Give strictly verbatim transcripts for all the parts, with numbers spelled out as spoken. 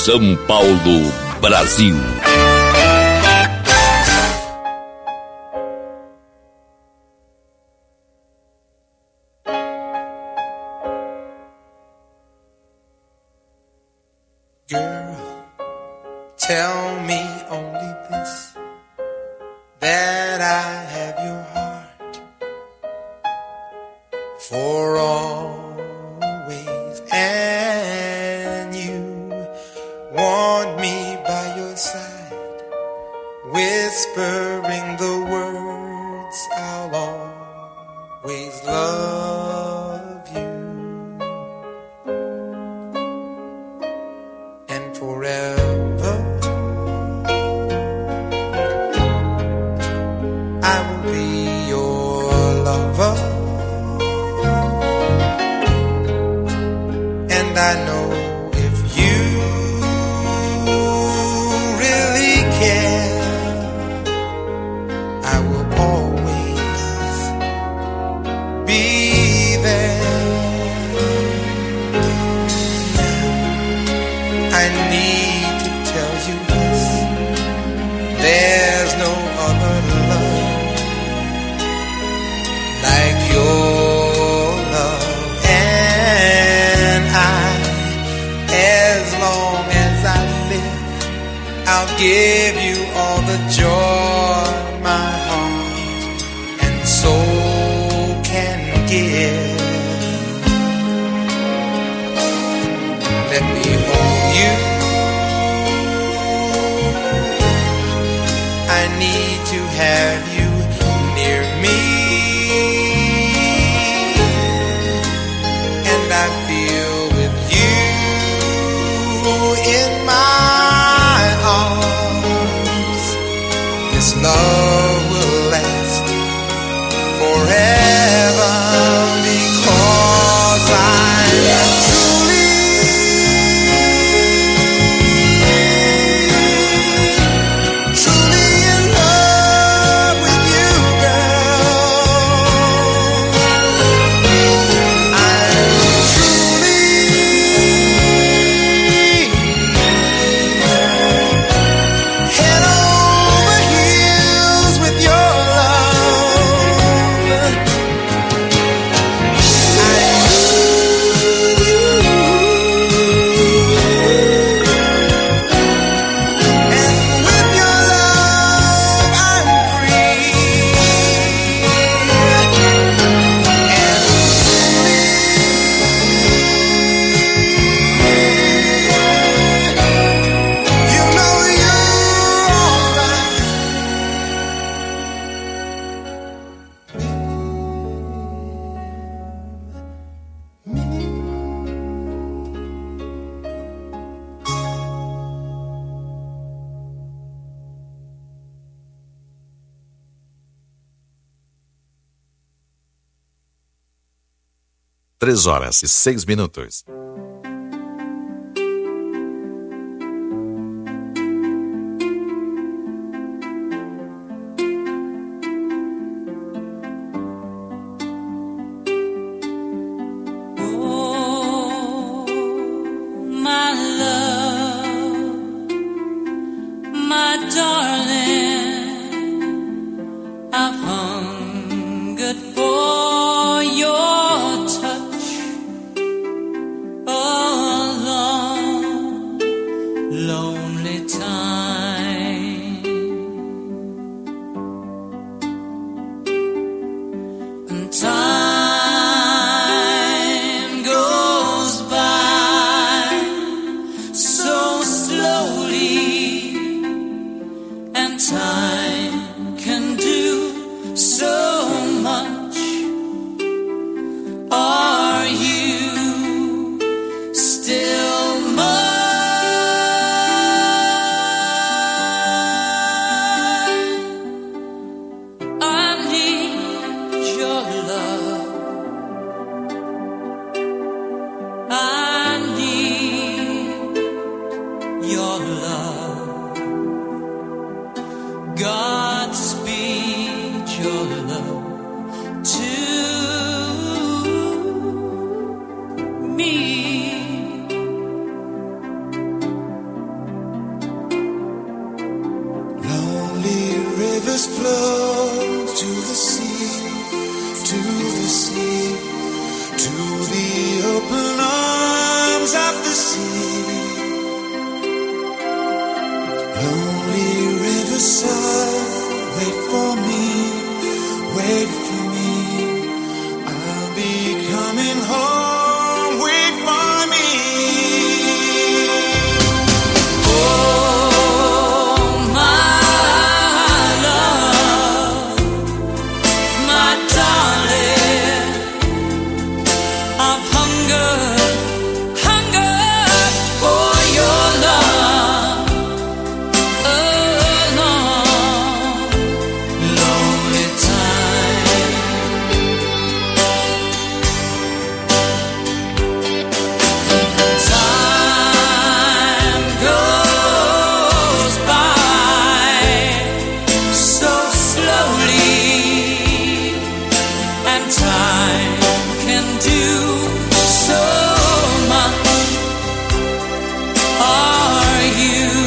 São Paulo, Brasil. Girl, tell me only this, that I have your heart for always, and you want me by your side, whispering the words, I'll always love you. And forever I will be your lover, and I know if you really care, I will always be there. I need to tell you this, there's no other love like your love, and I, as long as I live, I'll give you all the joy my heart and soul can give. Let me hold you, I need to have you near me, and I feel with you in my arms, this love will last forever, because I'm truly Três horas e seis minutos. rivers flow to the sea, to the sea, to the open arms of the sea. Lonely riverside, wait for me, wait for me, I'll be coming home, wait for me. Oh, my love, my darling, I've hungered, hungered for your love, oh, long, lonely time. Time goes by so slowly, and time can do so much. Are you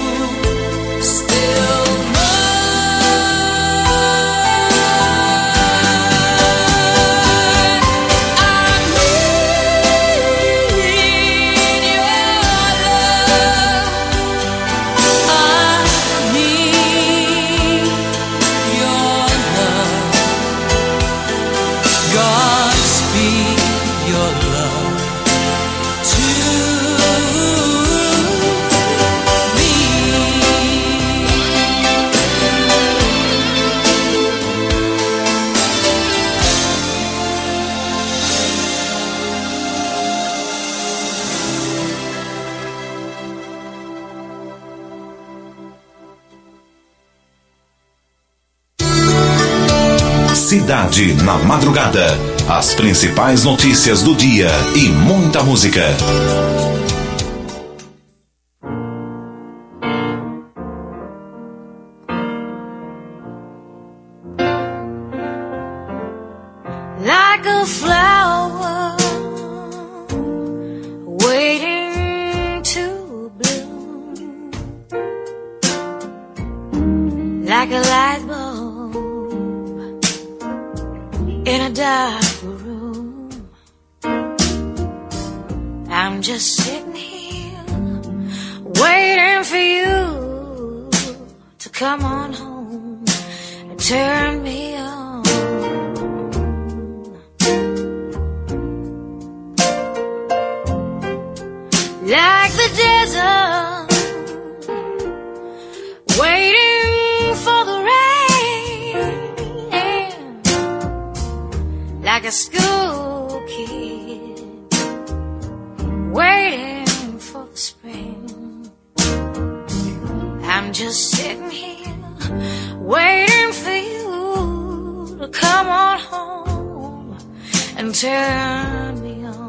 still mine? I need your love. I need your love. God speak your love to me. Cidade na Madrugada. As principais notícias do dia e muita música. Like a flower waiting to bloom, like a light bulb in a dark room. I'm just sitting here waiting for you to come on home and turn me on. Like the desert, waiting for the rain, like a school kid, waiting for the spring. I'm just sitting here, waiting for you to come on home and turn me on.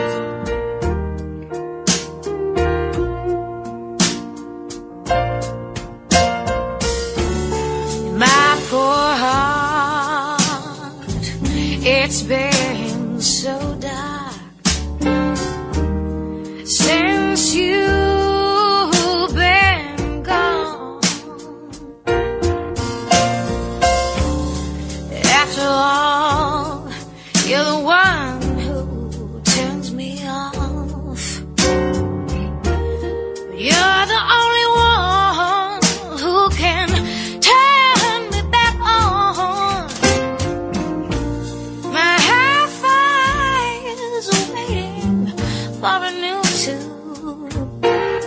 My poor heart, it's been so dark since you've been gone. After all, you're the one who turns me off. You're the only one who can turn me back on. My hi-fi is waiting for a new tune.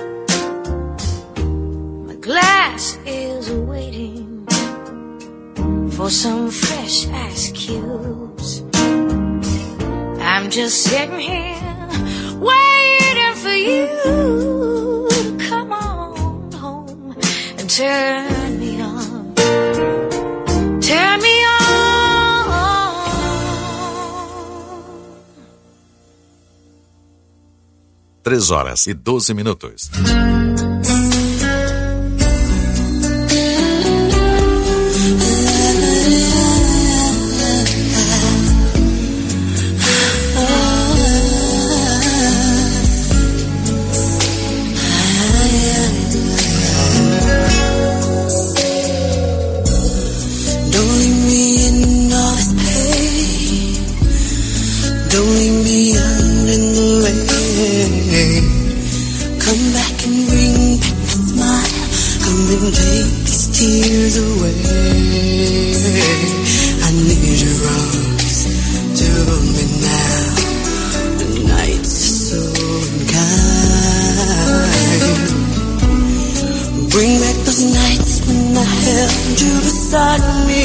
My glass is waiting for some fresh ice cubes. I'm just sitting here waiting for you to come on home and turn me on. Turn me on. Três horas e doze minutos. back and bring back the smile. Come and take these tears away. I need your arms to hold me now. The nights are so unkind. Bring back those nights when I held you beside me.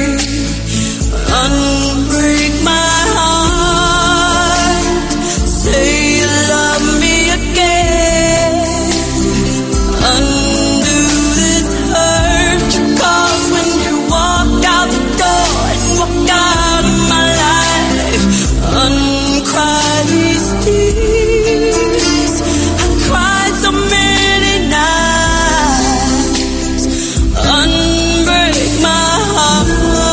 Unbreak my heart. Say you love me again. Undo this hurt you caused when you walked out the door and walked out of my life. Uncry these tears. I cried so many nights. Unbreak my heart.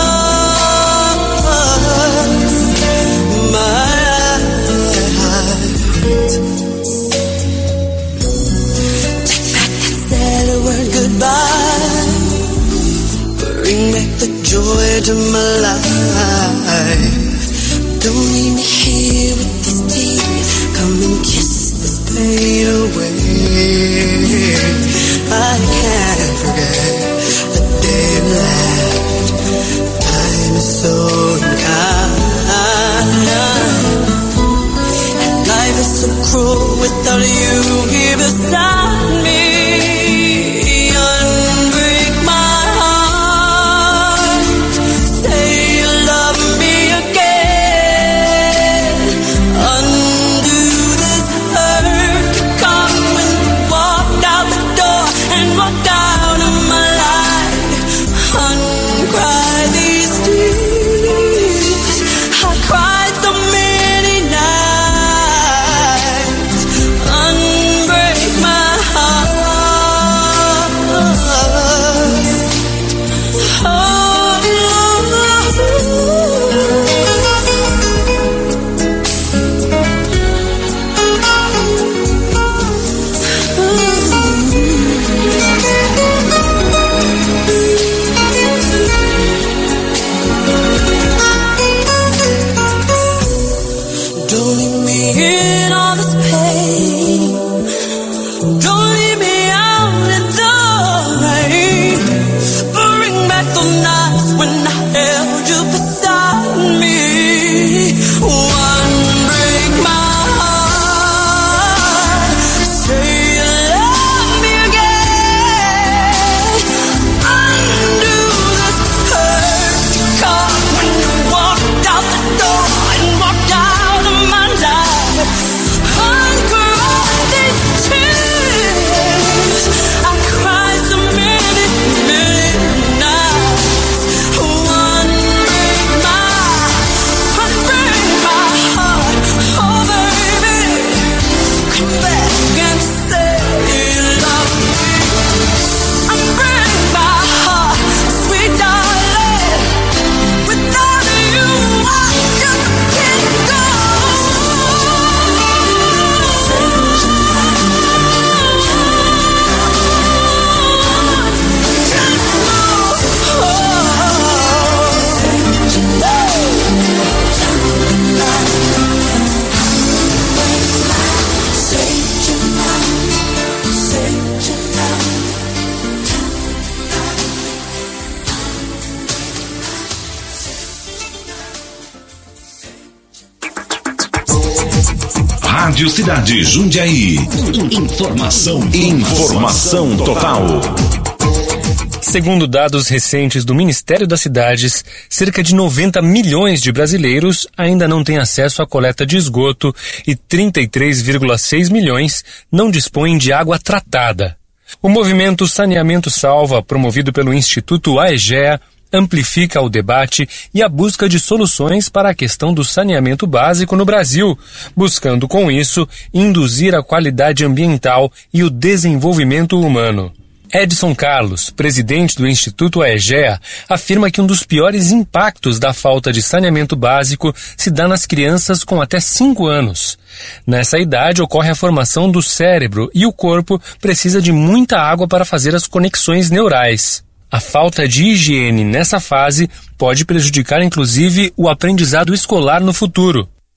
Bring back the joy to my life. Don't leave me here with these tears. Come and kiss this pain away. I can't forget the day you left. Time is so unkind. And life is so cruel without you here beside me. Rádio Cidade Jundiaí. Informação. Informação total. Segundo dados recentes do Ministério das Cidades, cerca de noventa milhões de brasileiros ainda não têm acesso à coleta de esgoto e trinta e três vírgula seis milhões não dispõem de água tratada. O movimento Saneamento Salva, promovido pelo Instituto AEGEA, amplifica o debate e a busca de soluções para a questão do saneamento básico no Brasil, buscando com isso induzir a qualidade ambiental e o desenvolvimento humano. Edson Carlos, presidente do Instituto AEGEA, afirma que um dos piores impactos da falta de saneamento básico se dá nas crianças com até cinco anos. Nessa idade ocorre a formação do cérebro e o corpo precisa de muita água para fazer as conexões neurais. A falta de higiene nessa fase pode prejudicar inclusive o aprendizado escolar no futuro.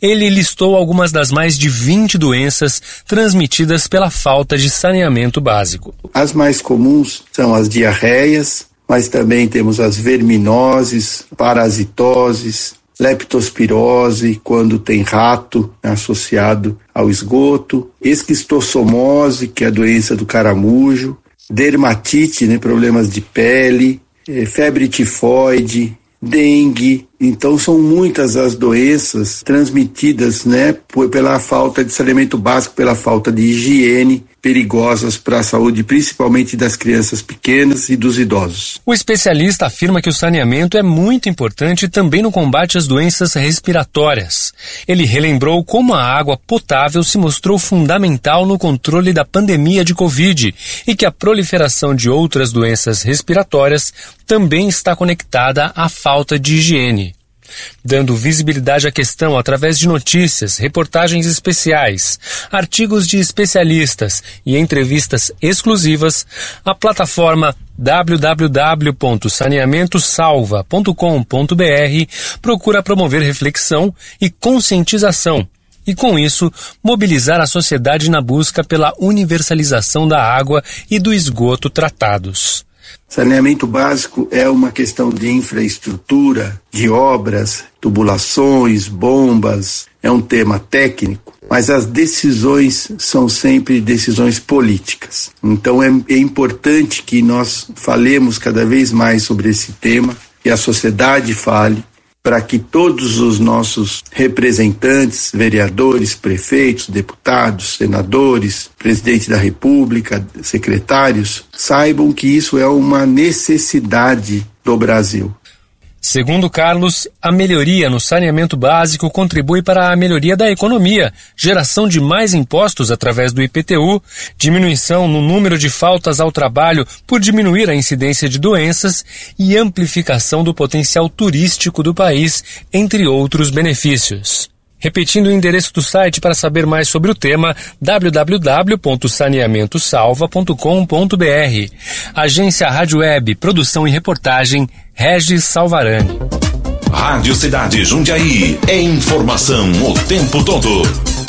Ele listou algumas das mais de vinte doenças transmitidas pela falta de saneamento básico. As mais comuns são as diarreias, mas também temos as verminoses, parasitoses, leptospirose, quando tem rato associado ao esgoto, esquistossomose, que é a doença do caramujo, dermatite, né, problemas de pele, febre tifoide, dengue. Então são muitas as doenças transmitidas, né, pela falta de saneamento básico, pela falta de higiene, perigosas para a saúde, principalmente das crianças pequenas e dos idosos. O especialista afirma que o saneamento é muito importante também no combate às doenças respiratórias. Ele relembrou como a água potável se mostrou fundamental no controle da pandemia de Covid e que a proliferação de outras doenças respiratórias também está conectada à falta de higiene. Dando visibilidade à questão através de notícias, reportagens especiais, artigos de especialistas e entrevistas exclusivas, a plataforma w w w ponto saneamento salva ponto com ponto b r procura promover reflexão e conscientização e, com isso, mobilizar a sociedade na busca pela universalização da água e do esgoto tratados. Saneamento básico é uma questão de infraestrutura, de obras, tubulações, bombas, é um tema técnico, mas as decisões são sempre decisões políticas. Então é, é importante que nós falemos cada vez mais sobre esse tema, que a sociedade fale, para que todos os nossos representantes, vereadores, prefeitos, deputados, senadores, presidente da República, secretários, saibam que isso é uma necessidade do Brasil. Segundo Carlos, a melhoria no saneamento básico contribui para a melhoria da economia, geração de mais impostos através do I P T U, diminuição no número de faltas ao trabalho por diminuir a incidência de doenças e amplificação do potencial turístico do país, entre outros benefícios. Repetindo o endereço do site para saber mais sobre o tema, w w w ponto saneamento salva ponto com ponto b r. Agência Rádio Web, produção e reportagem, Regis Salvarani. Rádio Cidade Jundiaí, é informação o tempo todo.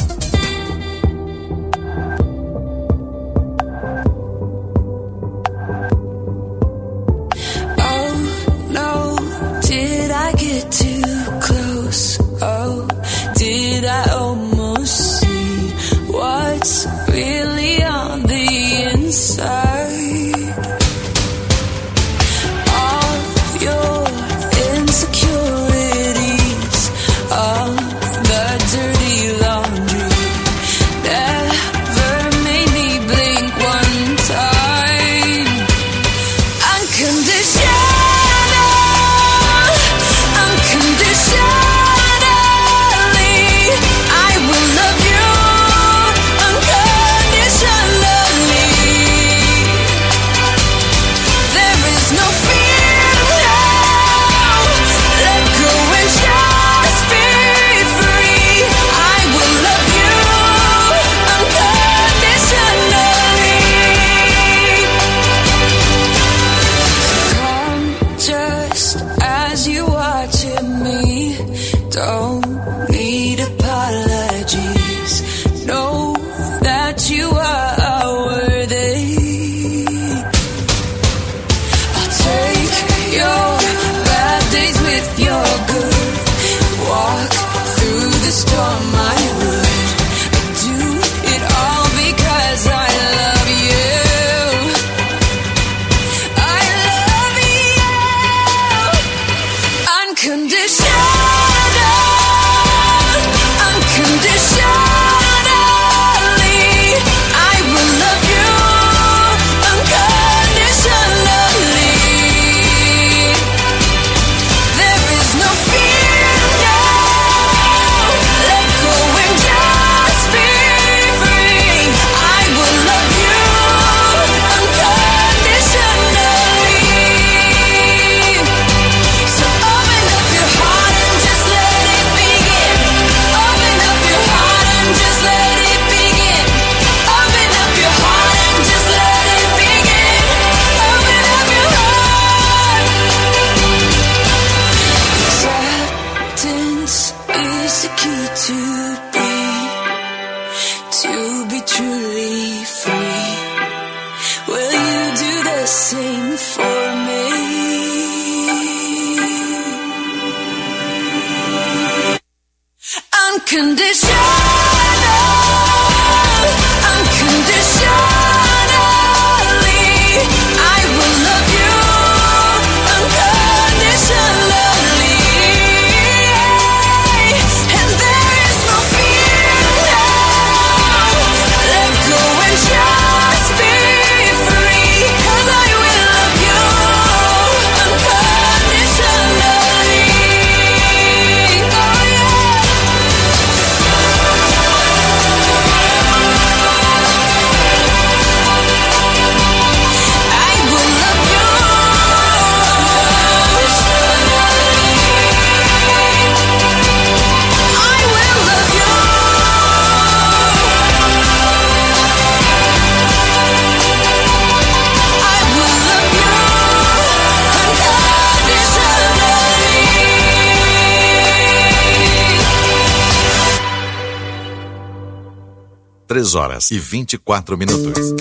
Did I almost see what's really on the inside? All your insecurities, all the dirty laundry. waiting for me. Unconditional, unconditionally, I will love you unconditionally, and there is no fear now. Let go and just be free, 'cause I will love you unconditionally. Oh yeah. Três horas e vinte e quatro minutos.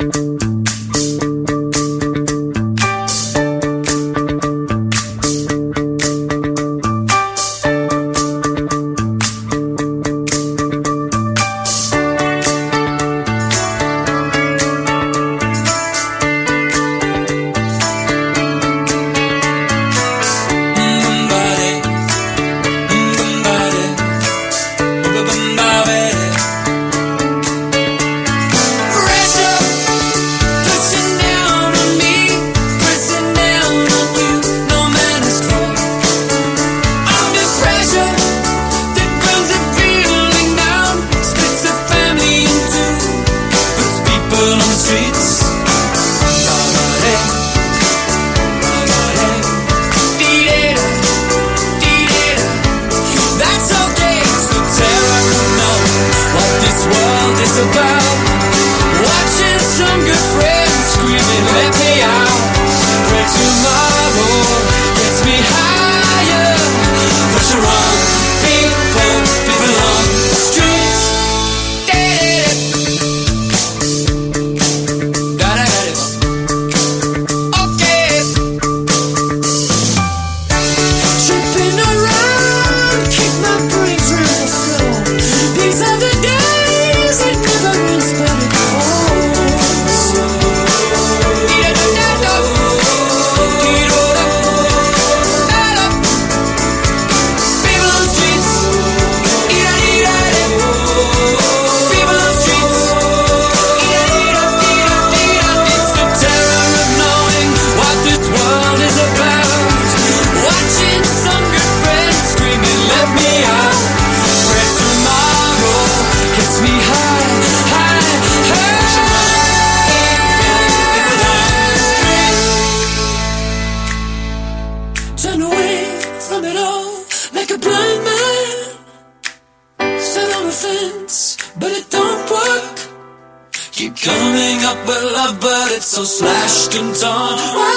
So slashed and torn.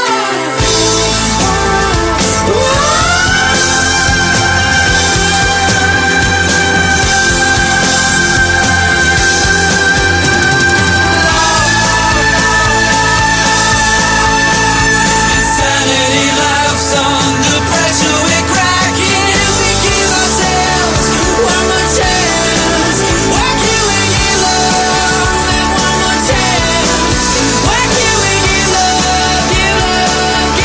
Insanity laughs under pressure. We're cracking and we give ourselves one more chance. Whack you when you love, and one more chance. Whack you when you love, you love,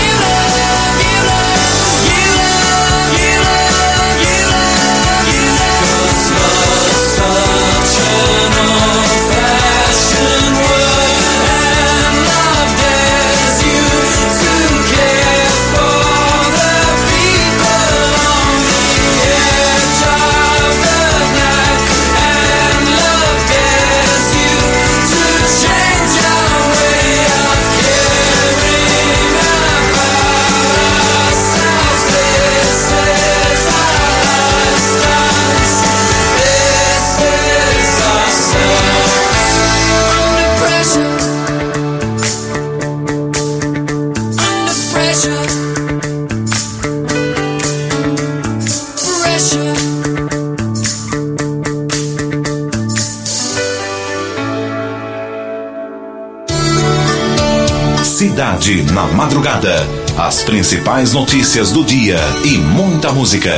Cidade na Madrugada. As principais notícias do dia e muita música.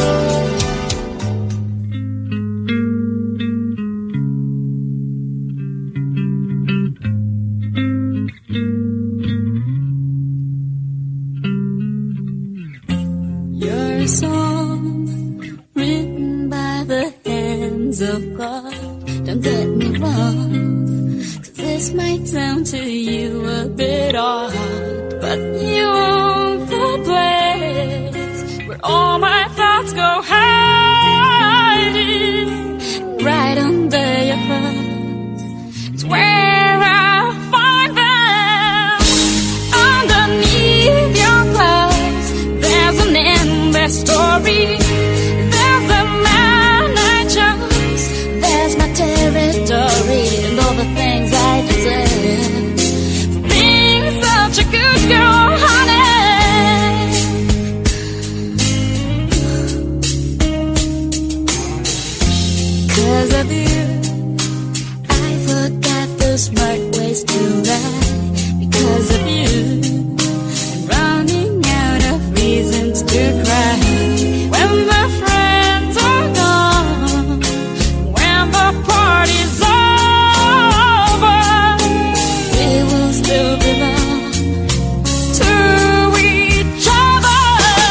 You're a song written by the hands of God. Don't get me wrong, 'cause this might sound to you a bit odd, but you're the place where all my thoughts go hiding. Right under your clothes, it's where I find them. Underneath your clothes, there's an endless story. There's a man I chose, there's my territory, and all the things I deserve for being such a good girl, honey. 'Cause of you, I forgot the smart ways to ride. Because of you, I'm running out of reasons to cry. When the friends are gone, when the party's over, we will still belong to each other.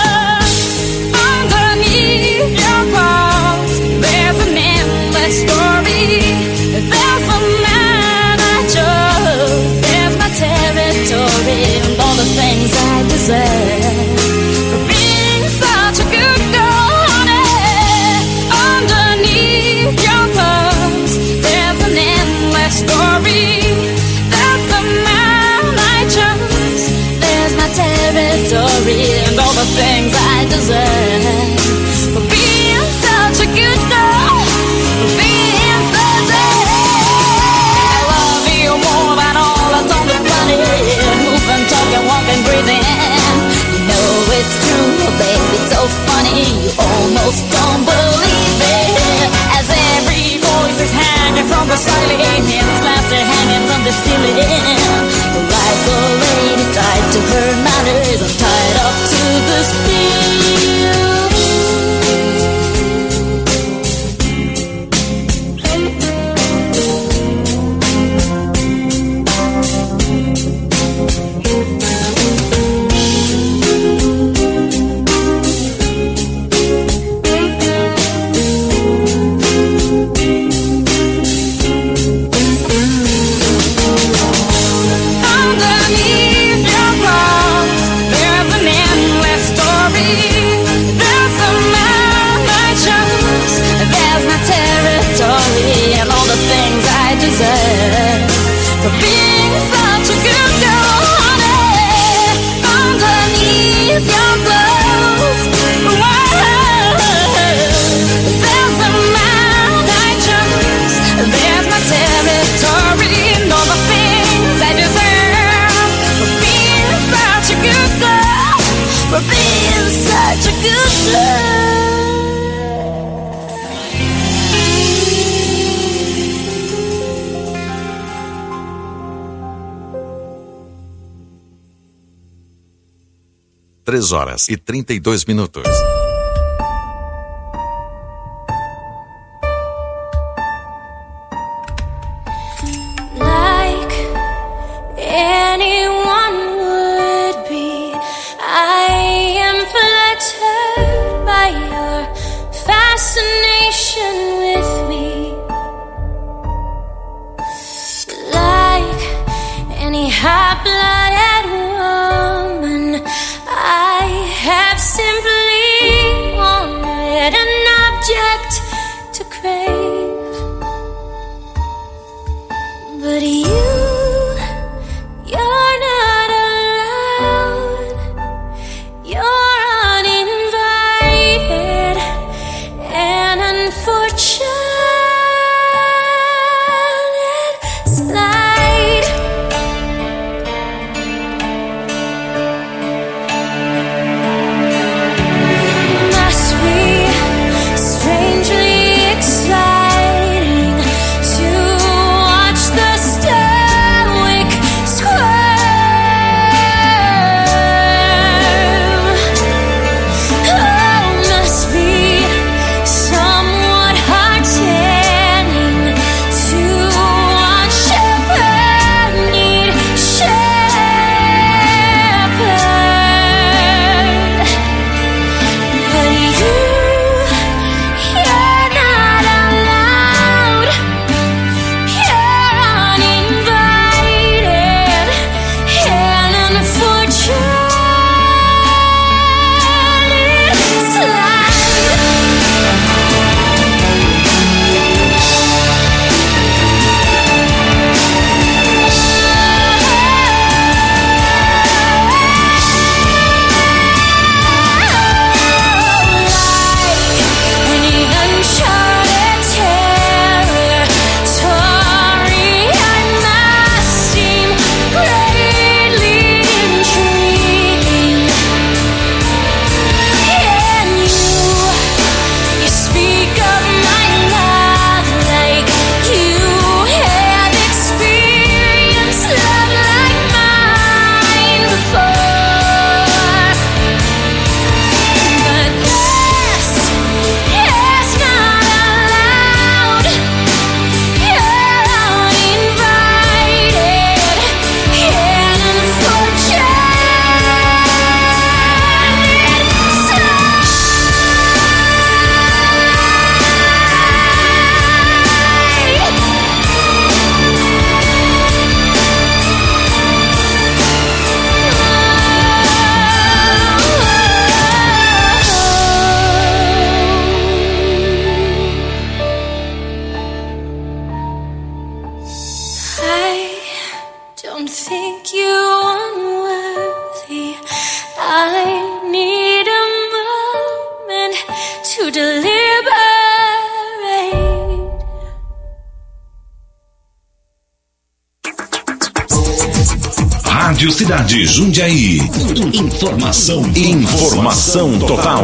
Underneath your clothes, there's an endless story. There's a man I chose, there's my territory, and all the things I deserve for being such a good girl, honey. Underneath your clothes, there's an endless story. There's the man I chose, there's my territory, and all the things I deserve for being such a good girl, for being such a... I love you more than all that's on the planet. Moving, talking, walking, breathing. You know it's true, baby, it's so funny. You almost don't believe it. As every voice is hanging from the ceiling, and laughter hanging from the ceiling. You're like a lady tied to her manners. I'm tied up to the steel. Underneath your clothes, there's an endless story. There's a man I chose, there's my territory, and all the things I deserve for being such a good girl, honey. Underneath your clothes, whoa, there's a man I chose, there's my territory, and all the things I deserve for being such a good girl, for being such a good girl. Três horas e trinta e dois minutos. Like anyone would be, I am flattered by your fascination with me. Like any hot-blooded woman, I have simply wanted an object to crave. But you, you're not allowed. You're uninvited and unfortunate slide. think you unworthy, I need a moment to deliberate. Rádio Cidade Jundiaí. Informação, informação total.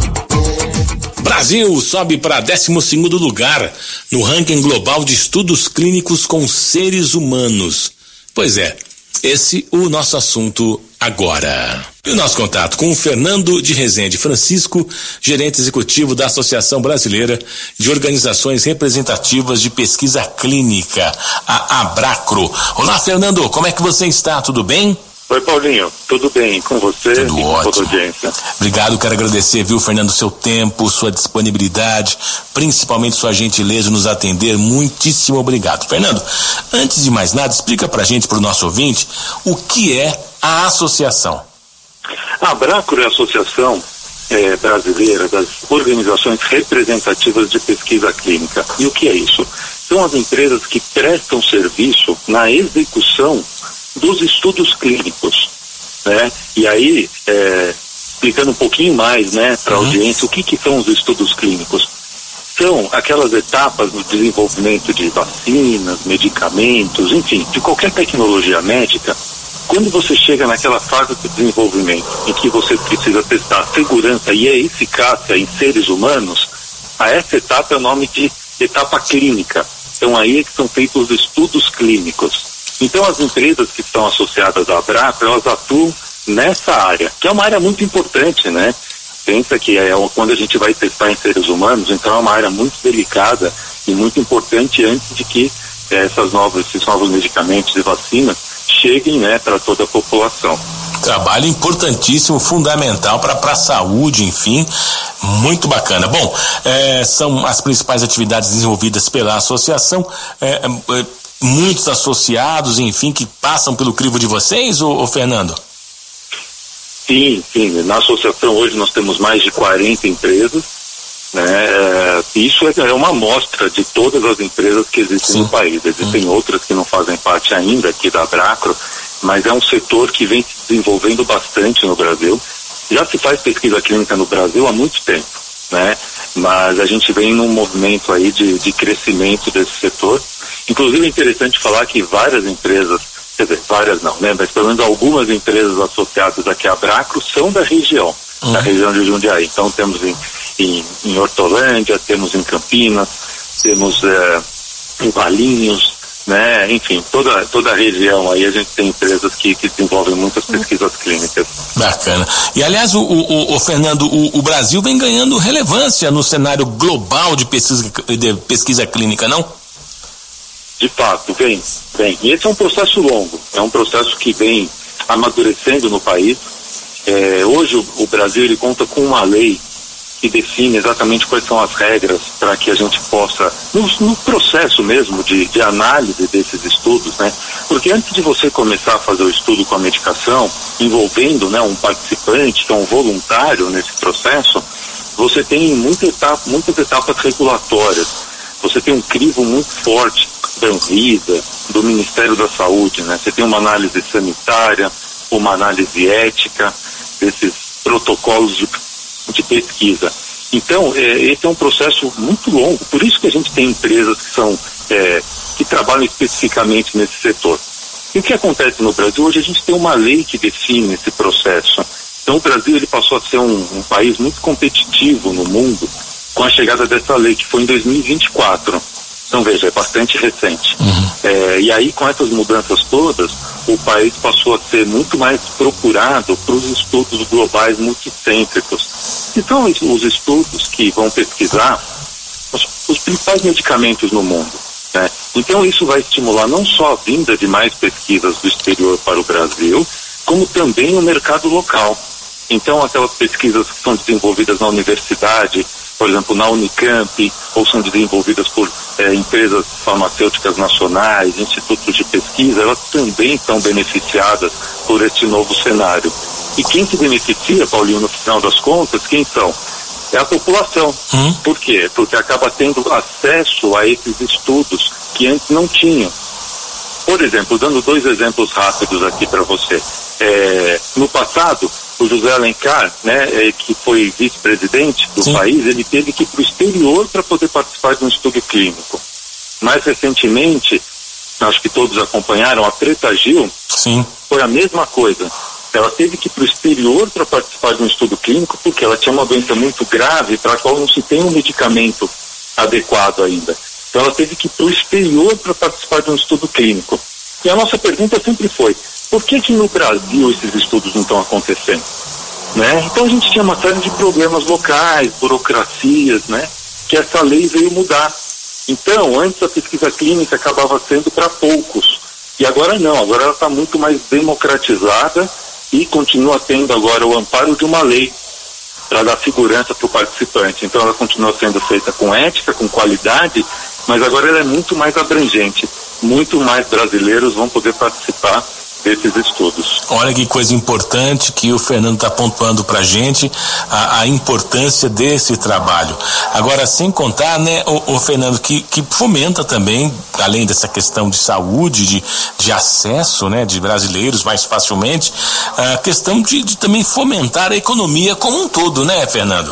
Brasil sobe para décimo segundo lugar no ranking global de estudos clínicos com seres humanos. Pois é, esse o nosso assunto agora. E o nosso contato com o Fernando de Rezende Francisco, gerente executivo da Associação Brasileira de Organizações Representativas de Pesquisa Clínica, a Abracro. Olá, Fernando, como é que você está? Tudo bem? Oi, Paulinho, tudo bem com você? Tudo e com ótimo. toda a audiência? Obrigado, quero agradecer, viu, Fernando, seu tempo, sua disponibilidade, principalmente sua gentileza em nos atender. Muitíssimo obrigado. Fernando, antes de mais nada, explica pra gente, pro nosso ouvinte, o que é a associação. A Abracro é a Associação é, Brasileira das Organizações Representativas de Pesquisa Clínica. E o que é isso? São as empresas que prestam serviço na execução dos estudos clínicos, né? E aí, é, explicando um pouquinho mais, né, para a uhum. audiência, o que, que são os estudos clínicos? São aquelas etapas do desenvolvimento de vacinas, medicamentos, enfim, de qualquer tecnologia médica. Quando você chega naquela fase de desenvolvimento em que você precisa testar a segurança e a eficácia em seres humanos, a essa etapa é o nome de etapa clínica. Então aí é que são feitos os estudos clínicos. Então as empresas que estão associadas à Abracro, elas atuam nessa área, que é uma área muito importante, né? Pensa que é quando a gente vai testar em seres humanos, então é uma área muito delicada e muito importante antes de que eh, essas novas, esses novos medicamentos e vacinas cheguem, né, para toda a população. Trabalho importantíssimo, fundamental para a saúde, enfim, muito bacana. Bom, eh, são as principais atividades desenvolvidas pela associação, eh, eh, muitos associados, enfim, que passam pelo crivo de vocês, ô, ô Fernando? Sim, sim. Na associação hoje nós temos mais de quarenta empresas, né? É, isso é uma amostra de todas as empresas que existem sim. no país. Existem hum. outras que não fazem parte ainda aqui da Abracro, mas é um setor que vem se desenvolvendo bastante no Brasil. Já se faz pesquisa clínica no Brasil há muito tempo, né? Mas a gente vem num movimento aí de, de crescimento desse setor. Inclusive é interessante falar que várias empresas, quer dizer, várias não, né? Mas pelo menos algumas empresas associadas aqui à Abracro são da região, uhum. da região de Jundiaí. Então temos em, em, em Hortolândia, temos em Campinas, temos é, em Valinhos, né? Enfim, toda, toda a região aí a gente tem empresas que, que desenvolvem muitas pesquisas clínicas. Bacana. E aliás, o, o, o Fernando, o, o Brasil vem ganhando relevância no cenário global de pesquisa, de pesquisa clínica, não? De fato, vem, vem. E esse é um processo longo, é um processo que vem amadurecendo no país. É, hoje o, o Brasil ele conta com uma lei que define exatamente quais são as regras para que a gente possa, no, no processo mesmo de, de análise desses estudos, né? Porque antes de você começar a fazer o estudo com a medicação, envolvendo, né, um participante, que é um voluntário nesse processo, você tem muita etapa, muitas etapas regulatórias. Você tem um crivo muito forte da Anvisa, do Ministério da Saúde, né? Você tem uma análise sanitária, uma análise ética desses protocolos de, de pesquisa. Então, é, esse é um processo muito longo, por isso que a gente tem empresas que são, é, que trabalham especificamente nesse setor. E o que acontece no Brasil? Hoje a gente tem uma lei que define esse processo. Então o Brasil ele passou a ser um, um país muito competitivo no mundo com a chegada dessa lei, que foi em dois mil e vinte e quatro. Então, veja, é bastante recente. Uhum. É, e aí, com essas mudanças todas, o país passou a ser muito mais procurado para os estudos globais multicêntricos. Então, os estudos que vão pesquisar os, os principais medicamentos no mundo, né? Então, isso vai estimular não só a vinda de mais pesquisas do exterior para o Brasil, como também o mercado local. Então, aquelas pesquisas que são desenvolvidas na universidade, por exemplo, na Unicamp, ou são desenvolvidas por é, empresas farmacêuticas nacionais, institutos de pesquisa, elas também são beneficiadas por este novo cenário. E quem se beneficia, Paulinho, no final das contas, quem são? É a população. Hum. Por quê? Porque acaba tendo acesso a esses estudos que antes não tinham. Por exemplo, dando dois exemplos rápidos aqui para você. É, no passado, o José Alencar, né, é, que foi vice-presidente do Sim. país, ele teve que ir para o exterior para poder participar de um estudo clínico. Mais recentemente, acho que todos acompanharam, a Preta Gil Sim. foi a mesma coisa. Ela teve que ir para o exterior para participar de um estudo clínico porque ela tinha uma doença muito grave para a qual não se tem um medicamento adequado ainda. Então ela teve que ir para o exterior para participar de um estudo clínico. E a nossa pergunta sempre foi, por que que no Brasil esses estudos não estão acontecendo? Né? Então a gente tinha uma série de problemas locais, burocracias, né, que essa lei veio mudar. Então, antes a pesquisa clínica acabava sendo para poucos. E agora não, agora ela está muito mais democratizada e continua tendo agora o amparo de uma lei para dar segurança para o participante. Então ela continua sendo feita com ética, com qualidade, mas agora ela é muito mais abrangente. Muito mais brasileiros vão poder participar desses estudos. Olha que coisa importante que o Fernando está pontuando para a gente, a, a importância desse trabalho. Agora, sem contar, né, o, o Fernando, que, que fomenta também, além dessa questão de saúde, de, de acesso, né, de brasileiros mais facilmente, a questão de, de também fomentar a economia como um todo, né, Fernando?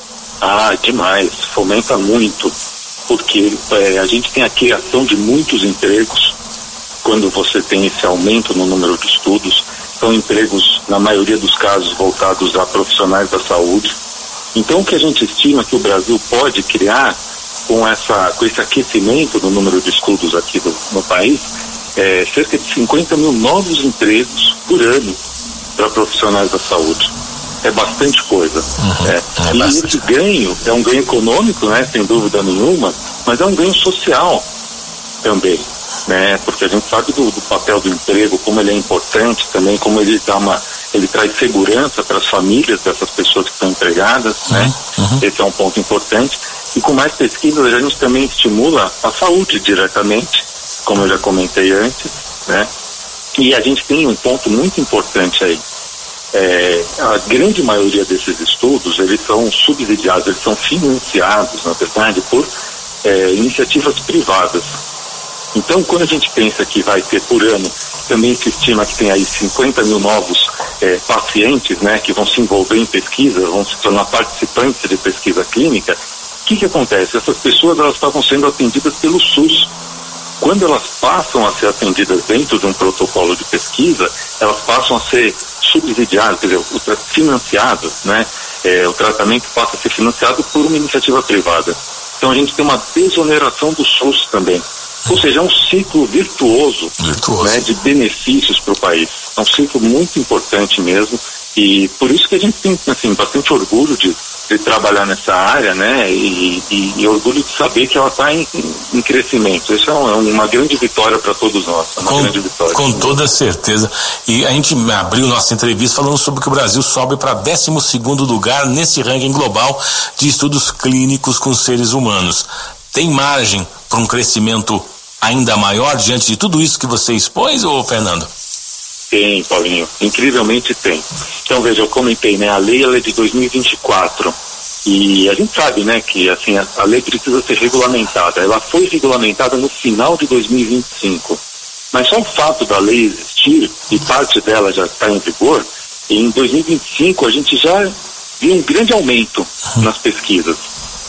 Ah, demais. Fomenta muito, porque é, a gente tem a criação de muitos empregos. Quando você tem esse aumento no número de estudos, são empregos, na maioria dos casos, voltados a profissionais da saúde. Então, o que a gente estima que o Brasil pode criar com, essa, com esse aquecimento do número de estudos aqui do, no país, é cerca de cinquenta mil novos empregos por ano para profissionais da saúde. É bastante coisa. Uhum, é. É e bastante. esse ganho é um ganho econômico, né, sem dúvida nenhuma, mas é um ganho social também. Né, porque a gente sabe do, do papel do emprego, como ele é importante também, como ele dá uma, ele traz segurança para as famílias dessas pessoas que estão empregadas, uhum, né? Uhum. Esse é um ponto importante. E com mais pesquisas a gente também estimula a saúde diretamente, como eu já comentei antes, né? E a gente tem um ponto muito importante aí. É, a grande maioria desses estudos, eles são subsidiados, eles são financiados, na verdade, por é, iniciativas privadas. Então, quando a gente pensa que vai ter por ano, também se estima que tem aí cinquenta mil novos é, pacientes, né, que vão se envolver em pesquisa, vão se tornar participantes de pesquisa clínica. O que que acontece? Essas pessoas, elas estavam sendo atendidas pelo SUS. Quando elas passam a ser atendidas dentro de um protocolo de pesquisa, elas passam a ser subsidiadas, quer dizer, financiadas, né? É, o tratamento passa a ser financiado por uma iniciativa privada. Então, a gente tem uma desoneração do SUS também. Ou seja, é um ciclo virtuoso, virtuoso. Né, de benefícios para o país. É um ciclo muito importante mesmo, e por isso que a gente tem, assim, bastante orgulho de, de trabalhar nessa área, né, e, e, e orgulho de saber que ela está em, em crescimento. Isso é, um, é uma grande vitória para todos nós. É uma com, grande vitória. Com toda certeza. E a gente abriu nossa entrevista falando sobre que o Brasil sobe para décimo segundo lugar nesse ranking global de estudos clínicos com seres humanos. Tem margem para um crescimento ainda maior diante de tudo isso que você expôs, ô Fernando? Tem, Paulinho, incrivelmente tem. Então, veja, eu comentei, né, a lei ela é de dois mil e vinte e quatro, e a gente sabe, né, que assim, a, a lei precisa ser regulamentada. Ela foi regulamentada no final de dois mil e vinte e cinco, mas só o fato da lei existir, e parte dela já está em vigor, em dois mil e vinte e cinco a gente já viu um grande aumento nas pesquisas.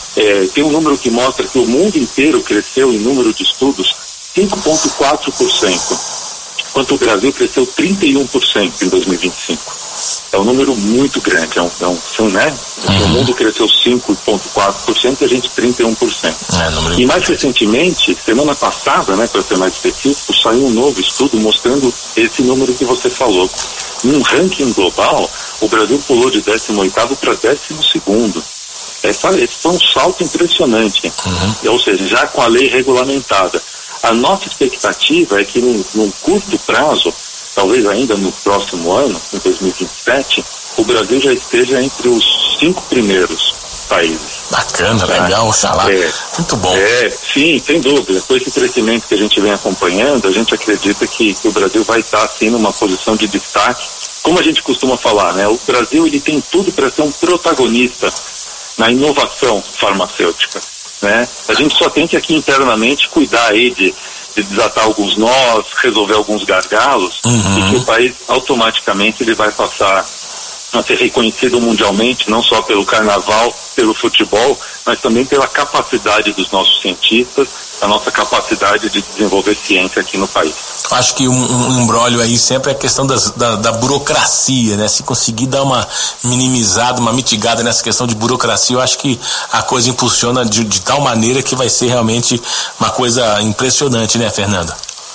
É, tem um número que mostra que o mundo inteiro cresceu em número de estudos cinco vírgula quatro por cento, enquanto o Brasil cresceu trinta e um por cento em dois mil e vinte e cinco. É um número muito grande, é um, é um sim, né? Uhum. O mundo cresceu cinco vírgula quatro por cento e a gente trinta e um por cento. É, e mais recentemente, semana passada, né, para ser mais específico, saiu um novo estudo mostrando esse número que você falou. Num ranking global, o Brasil pulou de décimo oitavo para décimo segundo. Essa, esse foi um salto impressionante, uhum. Ou seja, já com a lei regulamentada. A nossa expectativa é que num, num curto prazo, talvez ainda no próximo ano, em dois mil e vinte e sete, o Brasil já esteja entre os cinco primeiros países. Bacana, tá? Legal, oxalá. É, muito bom. É, sim, sem dúvida. Com esse crescimento que a gente vem acompanhando, a gente acredita que, que o Brasil vai estar assim numa posição de destaque. Como a gente costuma falar, né? O Brasil ele tem tudo para ser um protagonista na inovação farmacêutica, né? A gente só tem que aqui internamente cuidar aí de, de desatar alguns nós, resolver alguns gargalos, Uhum. e que o país automaticamente ele vai passar a ser reconhecido mundialmente, não só pelo carnaval, pelo futebol, mas também pela capacidade dos nossos cientistas, a nossa capacidade de desenvolver ciência aqui no país. Acho que um, um embrólio aí sempre é a questão das, da, da burocracia, né? Se conseguir dar uma minimizada, uma mitigada nessa questão de burocracia, eu acho que a coisa impulsiona de, de tal maneira que vai ser realmente uma coisa impressionante, né, Fernando?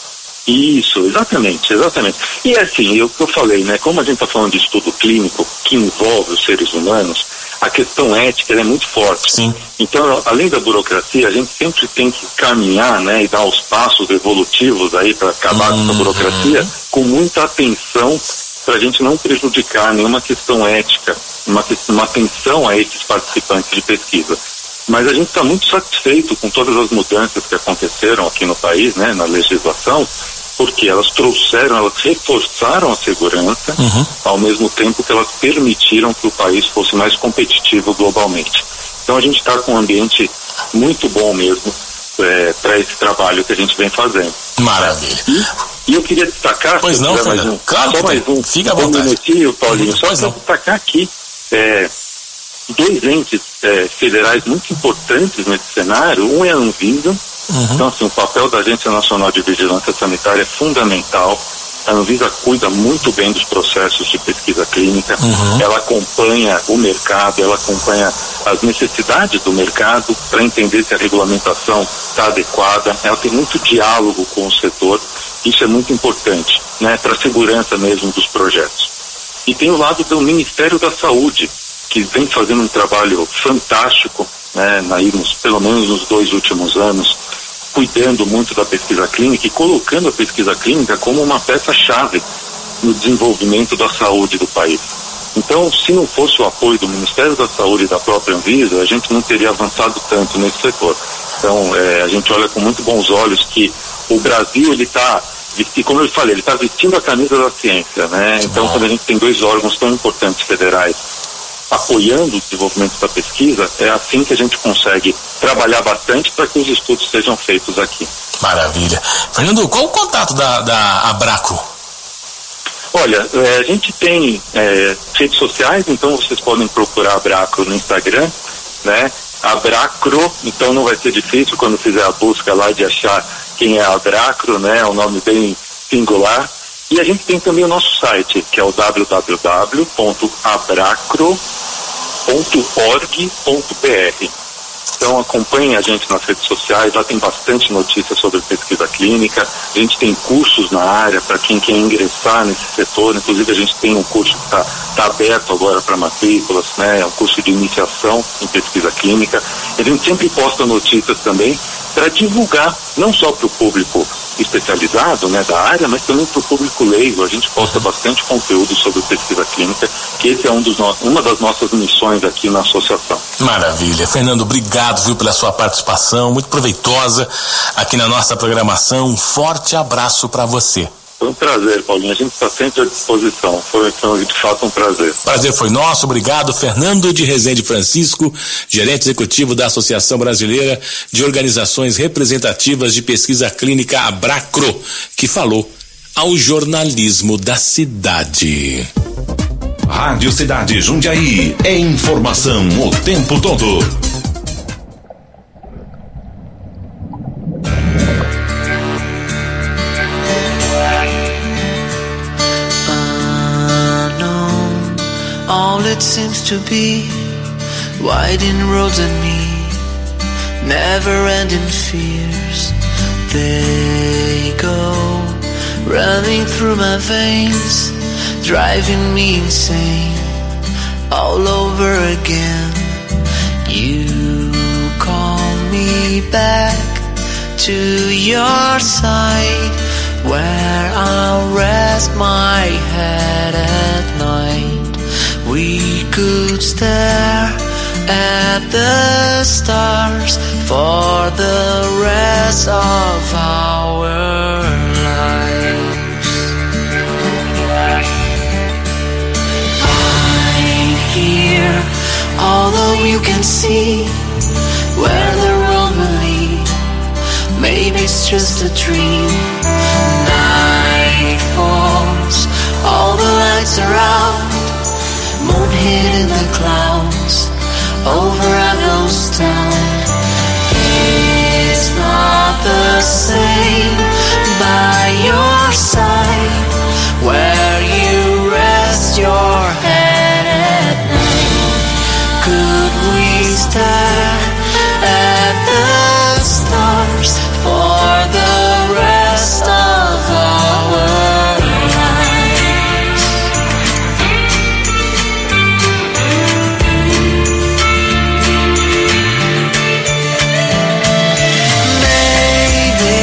Isso, exatamente, exatamente. E assim, o que eu falei, né? Como a gente está falando de estudo clínico que envolve os seres humanos, a questão ética ela é muito forte. Sim. Então, além da burocracia, a gente sempre tem que caminhar, né, e dar os passos evolutivos aí para acabar com essa burocracia, com muita atenção para a gente não prejudicar nenhuma questão ética, uma, uma atenção a esses participantes de pesquisa. Mas a gente está muito satisfeito com todas as mudanças que aconteceram aqui no país, né, na legislação, porque elas trouxeram, elas reforçaram a segurança, Uhum. ao mesmo tempo que elas permitiram que o país fosse mais competitivo globalmente. Então a gente está com um ambiente muito bom mesmo é, para esse trabalho que a gente vem fazendo. Maravilha. E, e eu queria destacar... Pois se não, tiver mais Fernando. um, Claro só que mais tem. um, Fica à um vontade. minutinho, Paulinho, só Pois para não. destacar aqui é, dois entes é, federais muito importantes nesse cenário. Um é a Anvisa. Uhum. Então, assim, o papel da Agência Nacional de Vigilância Sanitária é fundamental. A Anvisa cuida muito bem dos processos de pesquisa clínica, Uhum. ela acompanha o mercado, ela acompanha as necessidades do mercado para entender se a regulamentação está adequada, ela tem muito diálogo com o setor, isso é muito importante, né, para a segurança mesmo dos projetos. E tem o lado do Ministério da Saúde, que vem fazendo um trabalho fantástico, né, na, nos, pelo menos nos dois últimos anos, cuidando muito da pesquisa clínica e colocando a pesquisa clínica como uma peça-chave no desenvolvimento da saúde do país. Então, se não fosse o apoio do Ministério da Saúde e da própria Anvisa, a gente não teria avançado tanto nesse setor. Então, é, a gente olha com muito bons olhos que o Brasil, ele está, como eu falei, ele está vestindo a camisa da ciência, né? Então, quando a gente tem dois órgãos tão importantes federais apoiando o desenvolvimento da pesquisa, é assim que a gente consegue trabalhar bastante para que os estudos sejam feitos aqui. Maravilha. Fernando, qual o contato da, da Abracro? Olha, é, a gente tem é, redes sociais, então vocês podem procurar a Abracro no Instagram, né? Abracro, então não vai ser difícil quando fizer a busca lá de achar quem é a Abracro, né? É um nome bem singular. E a gente tem também o nosso site, que é o w w w ponto abracro ponto org ponto b r. Então acompanhem a gente nas redes sociais, lá tem bastante notícia sobre pesquisa clínica, a gente tem cursos na área para quem quer ingressar nesse setor, inclusive a gente tem um curso que está tá aberto agora para matrículas, né? É um curso de iniciação em pesquisa clínica. A gente sempre posta notícias também para divulgar, não só para o público especializado, né, da área, mas também para o público leigo. A gente posta bastante conteúdo sobre pesquisa clínica, que esse é um dos no... uma das nossas missões aqui na associação. Maravilha. Fernando, obrigado, viu, pela sua participação, muito proveitosa aqui na nossa programação. Um forte abraço para você. Foi um prazer, Paulinho. A gente está sempre à disposição. Foi, foi de fato um prazer. Prazer foi nosso. Obrigado, Fernando de Rezende Francisco, gerente executivo da Associação Brasileira de Organizações Representativas de Pesquisa Clínica Abracro, que falou ao jornalismo da cidade. Rádio Cidade Jundiaí. É informação o tempo todo. All it seems to be winding roads and me, never-ending fears. They go running through my veins, driving me insane all over again. You call me back to your side, where I'll rest my head at night. We could stare at the stars for the rest of our lives. I'm here, although you can see where the road will lead. Maybe it's just a dream. Night falls, all the lights are out. Moon hid in the clouds, over our ghost town. It's not the same by your side, where you rest your head at night. Could we stare at the stars for the rest of our lives? Maybe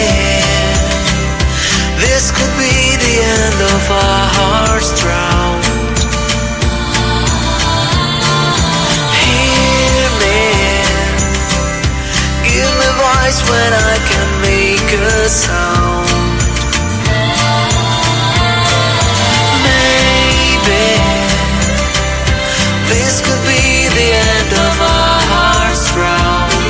this could be the end of our hearts drowned. Hear me, give me voice when I can make a sound. Maybe this could be the end of our hearts drowned.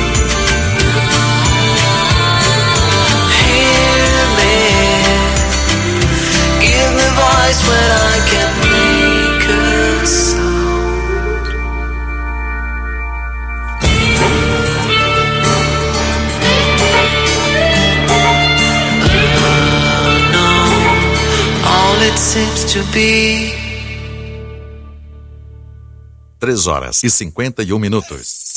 Hear me, give me voice when I can make a sound. No, all it seems to be. Três horas e cinquenta e um minutos.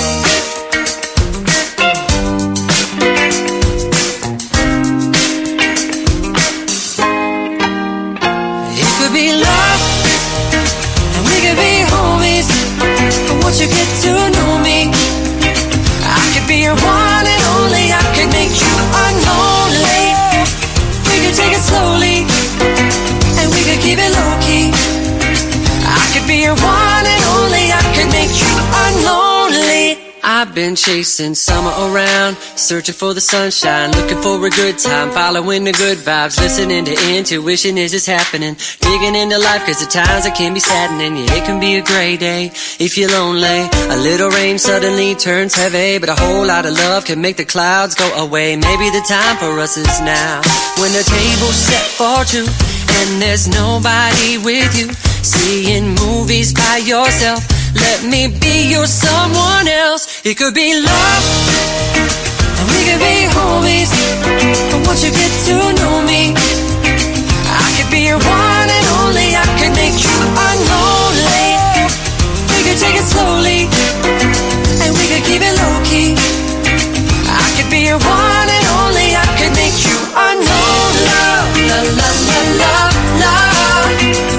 It could be love, and we could be homies. But once you get to know me, I could be your one and only. I could make you unlonely. We could take it slowly, and we could keep it low key. I could be your one and only. I could make you unlonely. I've been chasing summer around, searching for the sunshine, looking for a good time, following the good vibes, listening to intuition as it's happening, digging into life cause at times it can be saddening. Yeah, it can be a gray day if you're lonely. A little rain suddenly turns heavy, but a whole lot of love can make the clouds go away. Maybe the time for us is now, when the table's set for two and there's nobody with you, seeing movies by yourself. Let me be your someone else. It could be love, and we could be homies. But once you get to know me, I could be your one and only. I could make you unlonely. We could take it slowly, and we could keep it low key. I could be your one and only. I could make you unknown. Love, love, love, love, love, love,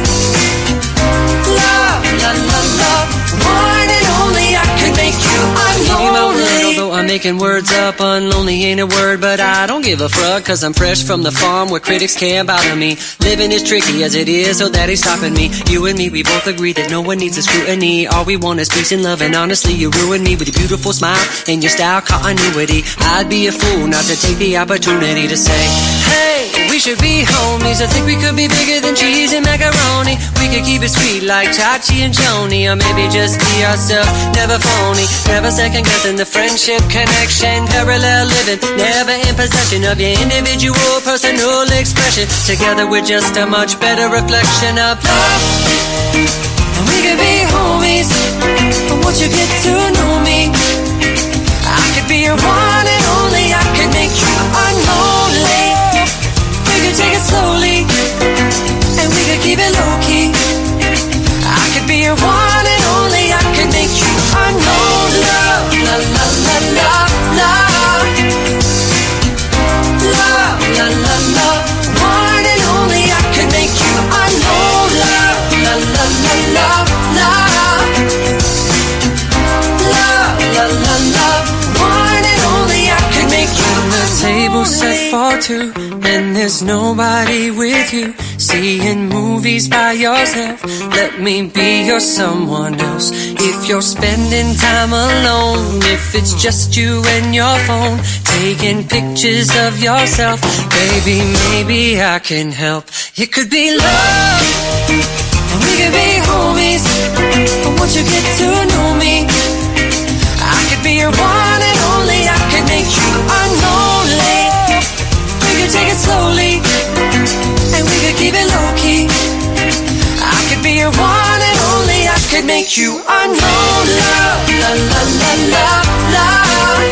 love, love, love, love. One and only. I could make you unlonely. Although I'm making words up, unlonely ain't a word, but I don't give a fuck, cause I'm fresh from the farm where critics can't bother me. Living is tricky as it is, so that ain't stopping me. You and me, we both agree that no one needs a scrutiny. All we want is peace and love, and honestly, you ruin me with your beautiful smile and your style continuity. I'd be a fool not to take the opportunity to say, hey, we should be homies. I think we could be bigger than cheese and macaroni. We could keep it sweet like Chachi and Joni, or maybe just be ourselves, never phony, never second guessing the friendship connection, parallel living, never in possession of your individual personal expression. Together we're just a much better reflection of love, and we could be homies. But once you get to know me, I could be your one and only. I could make you unlonely. We could take it slowly, and we could keep it low key. I could be your one and only. I could make you unknown. Love, love, love, love, love, love, love, love, love, love. One and only. I could make you unknown. Love, love, love, love, love, love, love, love, love, love. One and only. I could make you. The table set for two, and there's nobody with you. Seeing movies by yourself, let me be your someone else. If you're spending time alone, if it's just you and your phone, taking pictures of yourself, baby, maybe I can help. It could be love, and we could be homies. But once you get to know me, I could be your one and only. I could make you unlonely. make you unknown. Love, love, love, love, love, love.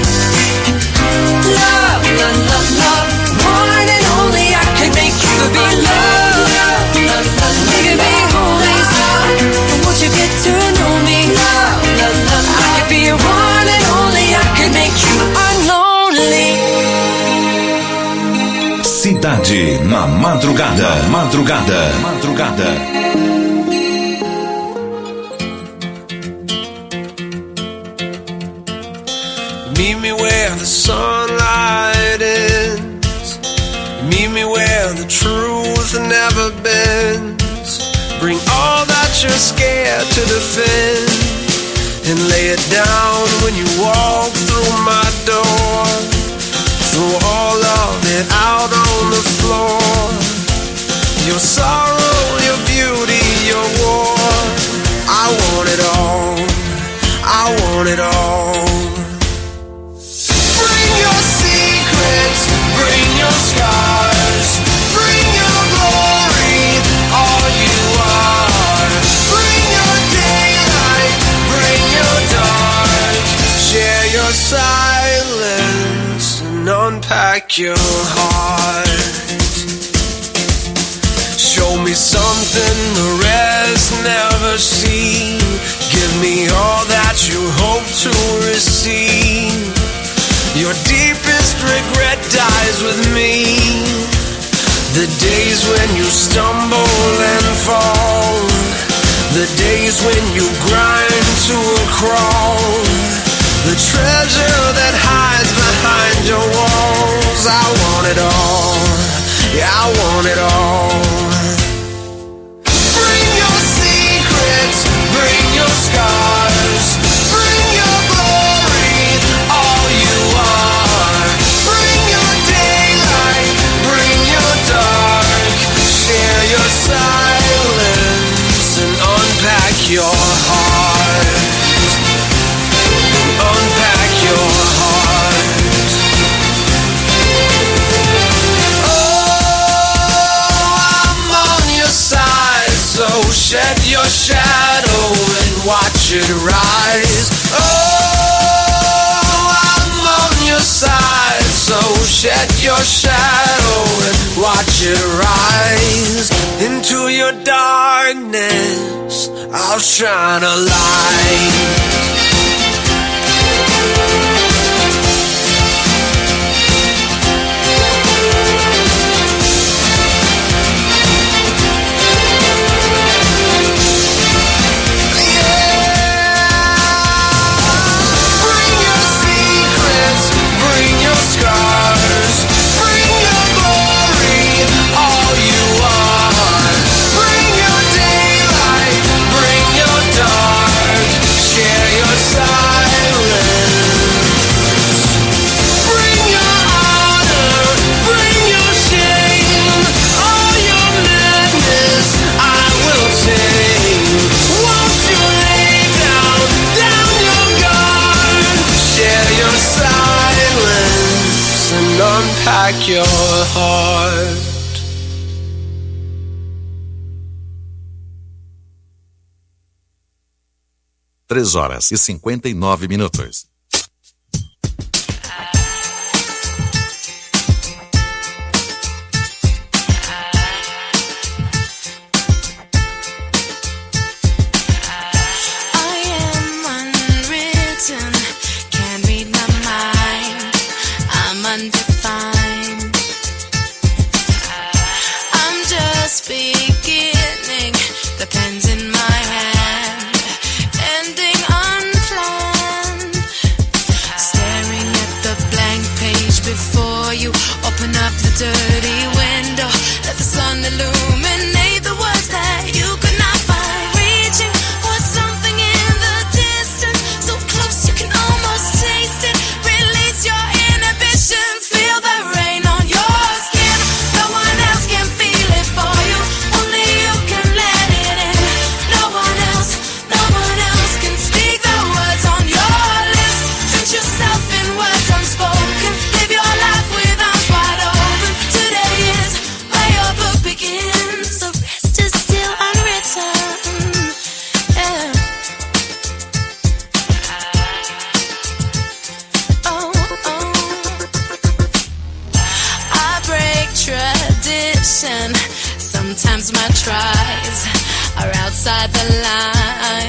Love, love, love, love. One and only I could make you be love. Love, love, love, make me holy. So, won't you get to know me? Love, love, love, I could be your one and only. I could make you unlonely. Cidade na madrugada, madrugada, madrugada. Meet me where the sunlight ends. Meet me where the truth never bends. Bring all that you're scared to defend, and lay it down when you walk through my door. Throw all of it out on the floor. Your sorrow, your beauty, your war. I want it all. I want it all. Bring your secrets, bring your scars, bring your glory, all you are. Bring your daylight, bring your dark. Share your silence and unpack your heart. Show me something the rest never see. Give me all that you hope to receive. Your deepest regret dies with me. The days when you stumble and fall. The days when you grind to a crawl. The treasure that hides behind your walls. I want it all. Yeah, I want it all. Bring your secrets, bring your scars, bring your glory, all you are. Bring your daylight, bring your dark. Share your silence and unpack your heart. Unpack your heart. So shed your shadow and watch it rise. Oh, I'm on your side. So shed your shadow and watch it rise. Into your darkness, I'll shine a light. Unpack your heart. Três horas e cinquenta e nove minutos. Beginning, the pen's in my hand, ending unplanned. are outside the line.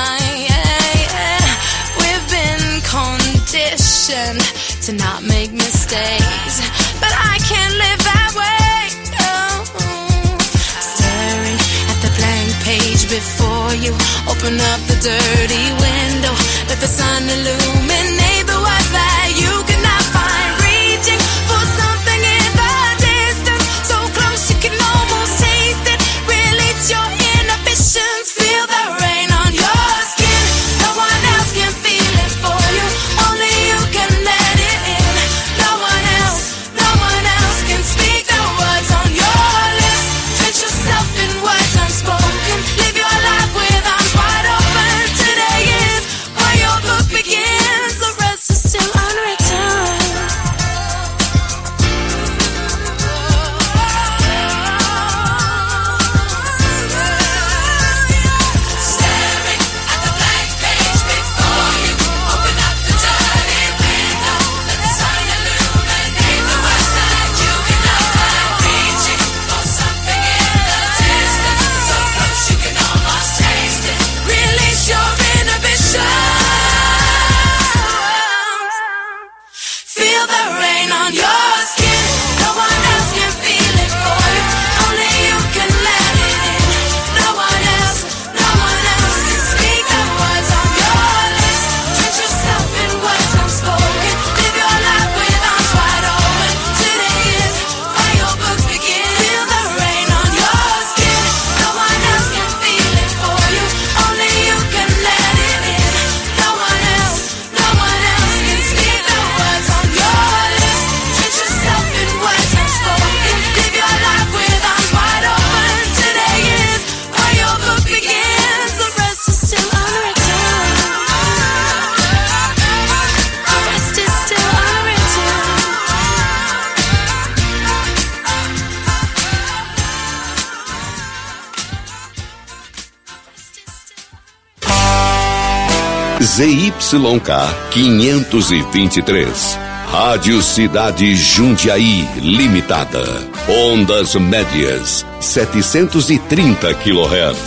We've been conditioned to not make mistakes, but I can't live that way. No. Staring at the blank page before you, open up the dirty window, let the sun illuminate the words that you cannot find. Reaching for something in the distance, so close you can almost taste it. Release your inhibitions, feel the rain on your skin. No one else can feel it for you, only you can let it in. No one else, no one else can speak the words on your lips. Drench yourself in words unspoken, live your life with arms wide open. Today is where your book begins, the rest is still unwritten. Staring at the blank page before you, open up the dirty window, let the sun illuminate the words that you cannot find. Reaching for something in the distance, so close you can almost taste it. Release your inhibitions, feel the rain on your skin. No one else can feel it for you, only you can let it in. No one else, no one else can speak the words on your lips. Drench yourself in words unspoken, live your life with arms wide open. Today is where your book begins. Feel the rain on your skin. No one else can feel it for you, only you can let it in. No one else, no one else can speak the words on your lips. Drench yourself in words unspoken, live your life with arms wide open. Today is where your book begins, the rest is still unwritten. The rest is still unwritten. Z Y K quinhentos e vinte e três, Rádio Cidade Jundiaí Limitada, ondas médias setecentos e trinta quilohertz.